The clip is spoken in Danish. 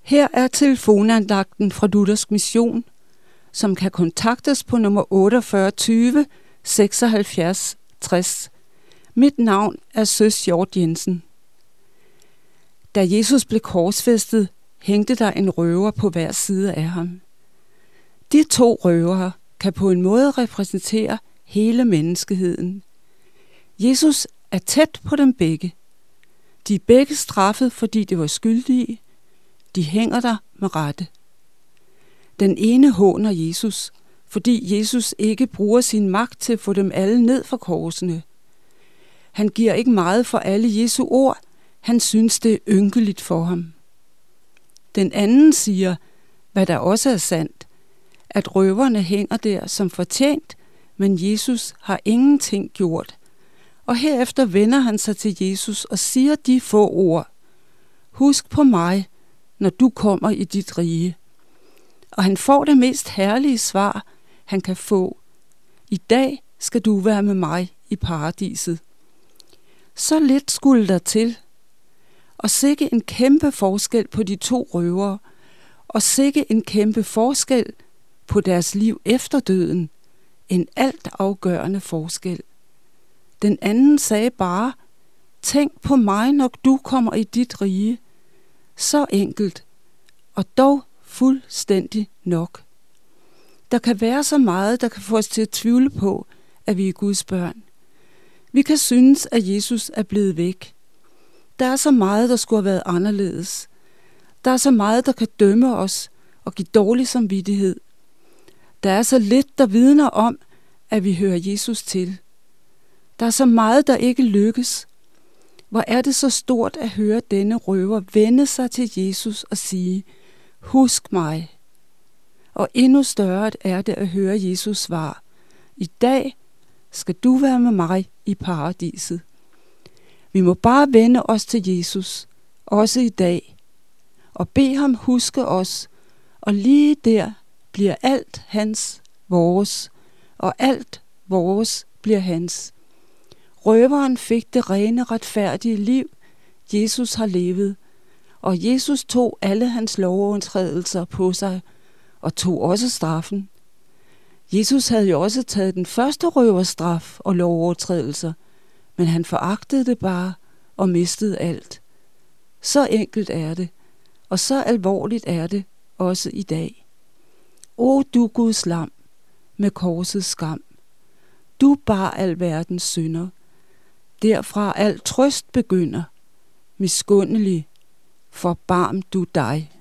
Her er telefonandagten fra Luthersk Mission, som kan kontaktes på nummer 48 20 76 60. Mit navn er Søs Hjort Jensen. Da Jesus blev korsfæstet, hængte der en røver på hver side af ham. De to røvere kan på en måde repræsentere hele menneskeheden. Jesus er tæt på dem begge. De er begge straffet, fordi de var skyldige. De hænger der med rette. Den ene håner Jesus, fordi Jesus ikke bruger sin magt til at få dem alle ned fra korsene. Han giver ikke meget for alle Jesu ord. Han synes, det er ynkeligt for ham. Den anden siger, hvad der også er sandt, at røverne hænger der som fortjent, men Jesus har ingenting gjort. Og herefter vender han sig til Jesus og siger de få ord: Husk på mig, når du kommer i dit rige. Og han får det mest herlige svar, han kan få. I dag skal du være med mig i paradiset. Så lidt skulle der til. Og sikke en kæmpe forskel på de to røvere, og sikke en kæmpe forskel på deres liv efter døden. En alt afgørende forskel. Den anden sagde bare: Tænk på mig, når du kommer i dit rige. Så enkelt, og dog fuldstændig nok. Der kan være så meget, der kan få os til at tvivle på, at vi er Guds børn. Vi kan synes, at Jesus er blevet væk. Der er så meget, der skulle have været anderledes. Der er så meget, der kan dømme os og give dårlig samvittighed. Der er så lidt, der vidner om, at vi hører Jesus til. Der er så meget, der ikke lykkes. Hvor er det så stort at høre denne røver vende sig til Jesus og sige: Husk mig. Og endnu større er det at høre Jesus svar: I dag skal du være med mig i paradiset. Vi må bare vende os til Jesus, også i dag, og bede ham huske os, og lige der bliver alt hans vores, og alt vores bliver hans. Røveren fik det rene, retfærdige liv, Jesus har levet, og Jesus tog alle hans lovovertrædelser på sig, og tog også straffen. Jesus havde jo også taget den første røverstraf og lovovertrædelser, men han foragtede det bare og mistede alt. Så enkelt er det, og så alvorligt er det også i dag. O du Guds lam, med korsets skam, du bar al verdens synder, derfra al trøst begynder, miskundelig, forbarm du dig.